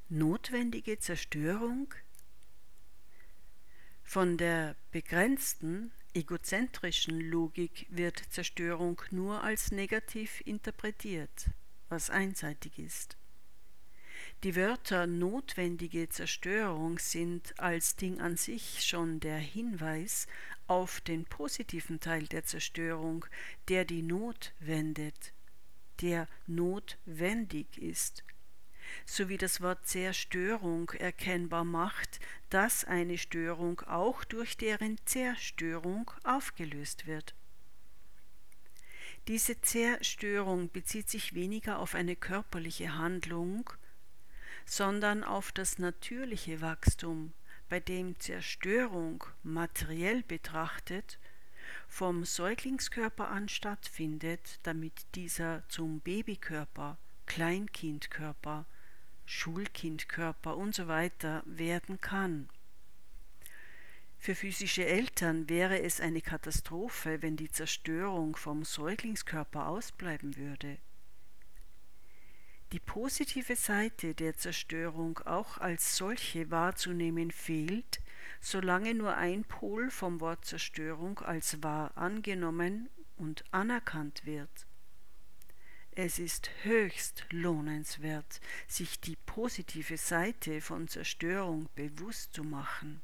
notwendige Zerstörung? Von der begrenzten, egozentrischen Logik wird Zerstörung nur als negativ interpretiert, was einseitig ist. Die Wörter notwendige Zerstörung sind als Ding an sich schon der Hinweis auf den positiven Teil der Zerstörung, der die Not wendet, der notwendig ist, sowie das Wort Zerstörung erkennbar macht, dass eine Störung auch durch deren Zerstörung aufgelöst wird. Diese Zerstörung bezieht sich weniger auf eine körperliche Handlung, sondern auf das natürliche Wachstum, bei dem Zerstörung materiell betrachtet vom Säuglingskörper an stattfindet, damit dieser zum Babykörper, Kleinkindkörper, Schulkindkörper usw. werden kann. Für physische Eltern wäre es eine Katastrophe, wenn die Zerstörung vom Säuglingskörper ausbleiben würde. Die positive Seite der Zerstörung auch als solche wahrzunehmen fehlt, solange nur ein Pol vom Wort Zerstörung als wahr angenommen und anerkannt wird. Es ist höchst lohnenswert, sich die positive Seite von Zerstörung bewusst zu machen.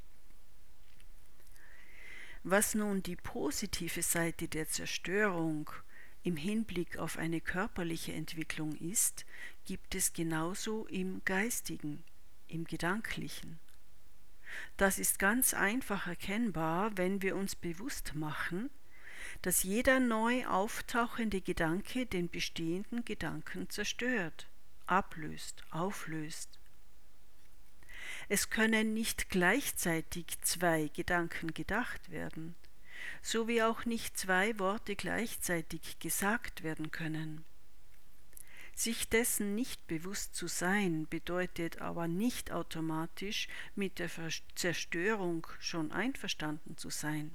Was nun die positive Seite der Zerstörung im Hinblick auf eine körperliche Entwicklung ist, gibt es genauso im Geistigen, im Gedanklichen. Das ist ganz einfach erkennbar, wenn wir uns bewusst machen, dass jeder neu auftauchende Gedanke den bestehenden Gedanken zerstört, ablöst, auflöst. Es können nicht gleichzeitig zwei Gedanken gedacht werden, so wie auch nicht zwei Worte gleichzeitig gesagt werden können. Sich dessen nicht bewusst zu sein, bedeutet aber nicht automatisch mit der Zerstörung schon einverstanden zu sein.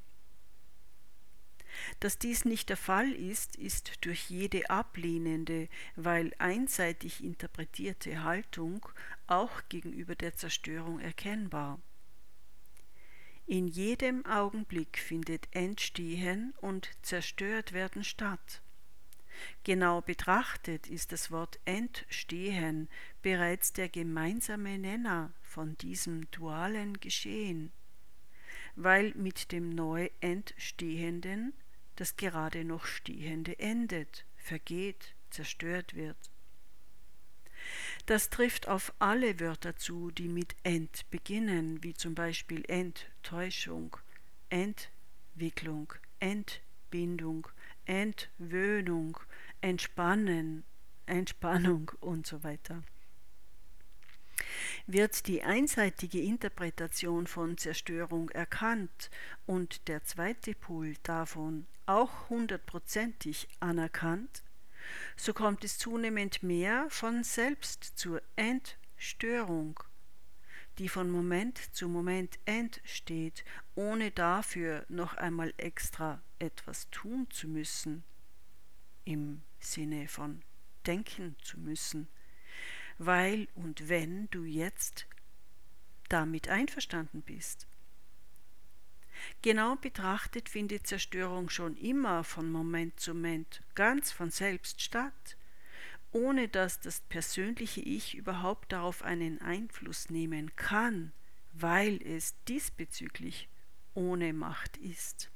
Dass dies nicht der Fall ist, ist durch jede ablehnende, weil einseitig interpretierte Haltung auch gegenüber der Zerstörung erkennbar. In jedem Augenblick findet Entstehen und Zerstörtwerden statt. Genau betrachtet ist das Wort Entstehen bereits der gemeinsame Nenner von diesem dualen Geschehen, weil mit dem neu Entstehenden das gerade noch Stehende endet, vergeht, zerstört wird. Das trifft auf alle Wörter zu, die mit Ent beginnen, wie zum Beispiel Enttäuschung, Entwicklung, Entbindung, Entwöhnung, Entspannen, Entspannung und so weiter. Wird die einseitige Interpretation von Zerstörung erkannt und der zweite Pol davon auch 100%ig anerkannt, so kommt es zunehmend mehr von selbst zur Entstörung, die von Moment zu Moment entsteht, ohne dafür noch einmal extra etwas tun zu müssen, im Sinne von denken zu müssen, weil und wenn du jetzt damit einverstanden bist. Genau betrachtet findet Zerstörung schon immer von Moment zu Moment ganz von selbst statt, ohne dass das persönliche Ich überhaupt darauf einen Einfluss nehmen kann, weil es diesbezüglich ohne Macht ist.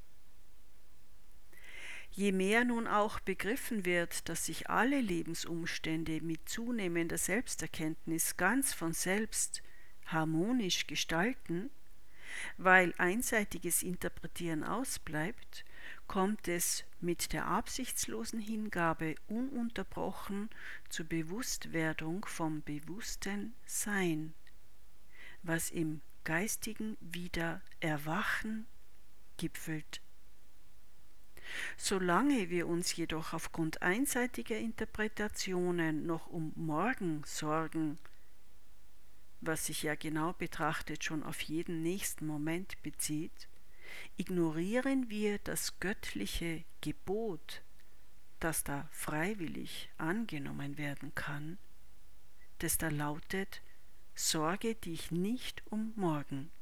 Je mehr nun auch begriffen wird, dass sich alle Lebensumstände mit zunehmender Selbsterkenntnis ganz von selbst harmonisch gestalten, weil einseitiges Interpretieren ausbleibt, kommt es mit der absichtslosen Hingabe ununterbrochen zur Bewusstwerdung vom bewussten Sein, was im geistigen Wiedererwachen gipfelt. Solange wir uns jedoch aufgrund einseitiger Interpretationen noch um morgen sorgen, was sich ja genau betrachtet schon auf jeden nächsten Moment bezieht, ignorieren wir das göttliche Gebot, das da freiwillig angenommen werden kann, das da lautet, sorge dich nicht um morgen.